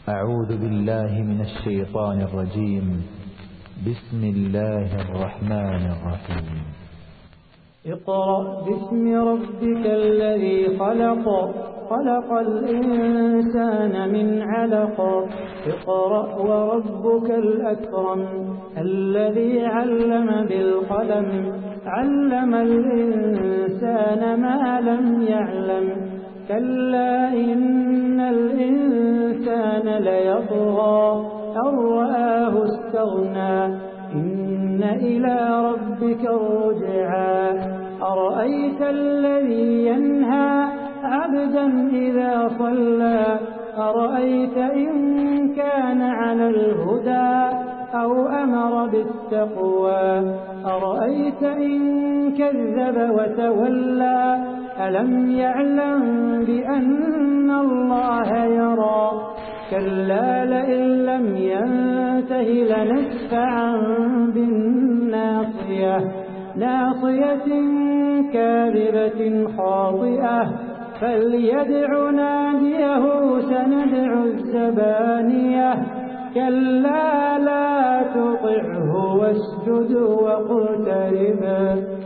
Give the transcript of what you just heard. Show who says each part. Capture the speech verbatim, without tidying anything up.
Speaker 1: أعوذ بالله من الشيطان الرجيم. بسم الله الرحمن الرحيم.
Speaker 2: اقرأ باسم ربك الذي خلق خلق الإنسان من علق اقرأ وربك الأكرم الذي علم بالقلم علم الإنسان ما لم يعلم كلا إن الإنسان ليطغى أن رآه استغنى إن إلى ربك الرجعى أرأيت الذي ينهى عبدا إذا صلى أرأيت إن كان على الهدى أو أمر بالتقوى أرأيت إن كذب وتولى ألم يعلم بأن الله يرى كلا لئن لم ينته لنسفعا بالناصية ناصية كاذبة خاطئة فليدع ناديه سندع الزبانية كلا لا تطعه واسجد واقترب